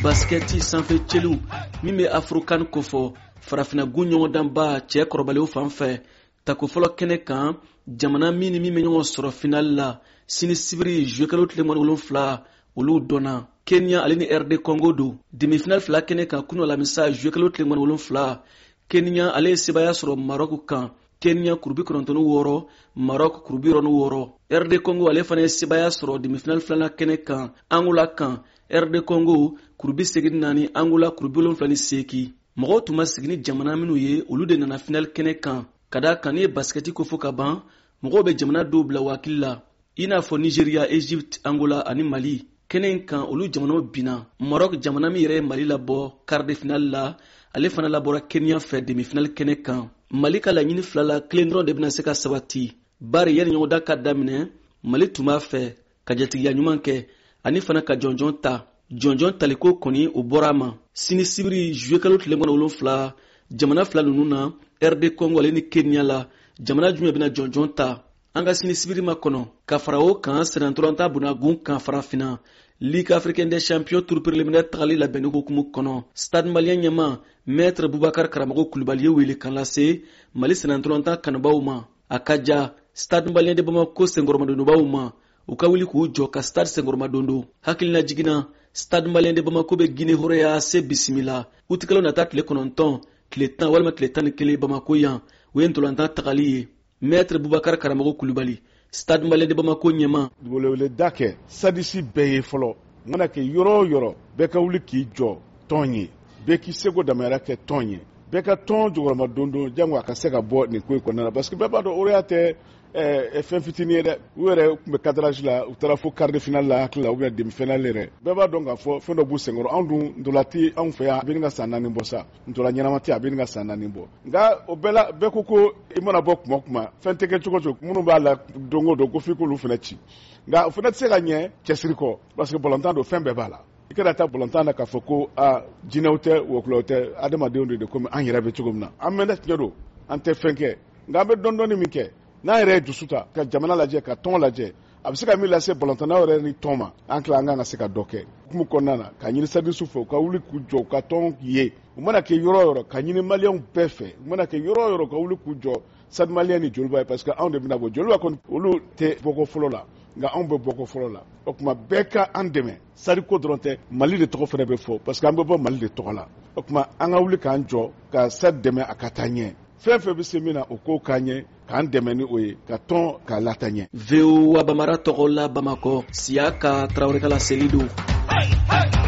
basketi sanfɛ cɛliw min bɛ afrokan kofɔ farafina gun ɲɔgɔndanba cɛ kɔrɔbalenw fan fɛ tako fɔlɔ kɛnɛ kan jamana min ni min bɛ ɲɔgɔn sɔrɔ finali la sini sibiri jouekɛlaw tile 17 olu dɔnna. Kenya ale ni RD Congo do demi-finale fila kɛnɛ kan kunu alamisa jouekɛlaw tile 17 Kenya ale ye sebaya sɔrɔ Maroc kan. Kenya kurubi 96, Maroc kurubi 96. RD Congo ale fana ye sebaya sɔrɔ demi-finale filanan kɛnɛ kan Angola kan. RD Congo kurubi 84, Angola kurubi 78. Mɔgɔw tun ma sigi ni jamana minnu ye olu de nana finale kɛnɛ kan. Ka da kan ni ye basketi ko fɔ ka ban mɔgɔw bɛ jamana dɔw bila wakili la i n'a fɔ Nigeria, Egypte, Angola ani Mali. Kɛnɛ in kan olu jamanaw bina. Maroc jamana min yɛrɛ ye Mali labɔ quart de finale la ale fana labɔra Kenya fɛ demi-finale kɛnɛ kan. Mali ka laɲini fila la kelen dɔrɔn de bɛna se ka sabati. Bari yani ɲɔgɔnda ka daminɛ Mali tun b'a fɛ ka jatigiya ɲuman kɛ ani fana ka jɔnjɔn ta. Jɔnjɔn taliko kɔni o bɔra a ma. Sini sibiri jouekɛlaw tile 17 jamana fila ninnu na RD Congo ale ni Kenya la jamana jumɛn bɛna jɔnjɔn ta. An ka sini sibiri ma kɔnɔ ka fara o kan senatɔrɔnta bunagun kan farafina Ligue africaine des champions tour préliminaire tagali labɛnni hukumu kɔnɔ. Stade malien ɲɛma Maître Boubacar Karamɔgɔ Kulibali ye wele kan lase Mali senatɔrɔnta kanubaw ma. A ka ja Stade malien de Bamako senkɔrɔmadondobaw ma u ka wuli k'u jɔ ka Stade senkɔrɔmadondo. Hakilina jiginna Stade malien de Bamako bɛ Guinée hɔrɔnya se bisimila. Utikɛlaw nata tile 9 tile 10 walima tile 11 Bamako yan u ye ntolantan tagali ye. Maître Boubacar Karamɔgɔ Kulibali Stade malien de Bamako ɲɛma. Wele da kɛ sadisi bɛɛ ye fɔlɔ mana kɛ yɔrɔ o yɔrɔ bɛɛ ka wuli k'i jɔ tɔn ye bɛɛ k'i seko damayira kɛ tɔn ye bɛɛ ka tɔn jɔyɔrɔma don jango a ka se ka bɔ nin ko in kɔnɔna na parce que bɛɛ b'a dɔn o y'a tɛ fɛn fitinin ye dɛ u yɛrɛ tun bɛ cadrage la u taara fo quart de finale la hakili la ou bien demi-finale yɛrɛ bɛɛ b'a dɔn k'a fɔ fɛn dɔ b'u senkɔrɔ anw dun ntolati anw fɛ yan a bɛ nin ka san 4 bɔ sa ntola ɲɛnama tɛ a bɛ nin ka san 4 bɔ nka o bɛɛ la bɛɛ ko i mana bɔ kuma o kuma fɛn tɛ kɛ cogo cogo minnu b'a la don o don ko f'i k'olu fana ci nka o fana tɛ se ka ɲɛ cɛsiri kɔ parce que bɔlɔntan don fɛn bɛɛ b'a la i kana taa bɔlɔntan na k'a fɔ ko jinɛw tɛ wɔkulɔw tɛ adamadenw de komi an yɛrɛ bɛ cogo min na an mɛnɛ tiɲɛ don an tɛ fɛn kɛ nka an bɛ dɔɔni min kɛ n'a yɛrɛ ye dusu ta ka jamana lajɛ ka tɔn lajɛ a bɛ se ka min lase bɔlɔntanaw yɛrɛ ni tɔn ma an tila an kan ka se ka dɔ kɛ hukumu kɔnɔna na ka ɲini service fɛ u ka wuli k'u jɔ u ka tɔn ye u mana kɛ yɔrɔ o yɔrɔ ka ɲini maliyɛnw bɛɛ fɛ u mana kɛ yɔrɔ o yɔrɔ ka wuli k'u jɔ stade malien ni joliba ye parce que anw de bɛna bɔ joliba kɔni olu tɛ bɔkɔ fɔlɔ la nka anw bɛ bɔkɔ fɔlɔ la o tuma bɛɛ ka an dɛmɛ sariko dɔrɔn tɛ Mali de tɔgɔ fana bɛ fɔ parce que an bɛ bɔ Mali de tɔgɔ la o tuma an ka wuli k'an jɔ ka SAD dɛmɛ a ka taa ɲɛ fɛn fɛn bɛ se min na o k'o k'an ɲɛ k'an dɛmɛ ni o ye ka tɔn k'a lata ɲɛ. VOA Bamara tɔgɔ la Bamakɔ Siaka Traoré Kala Selidu.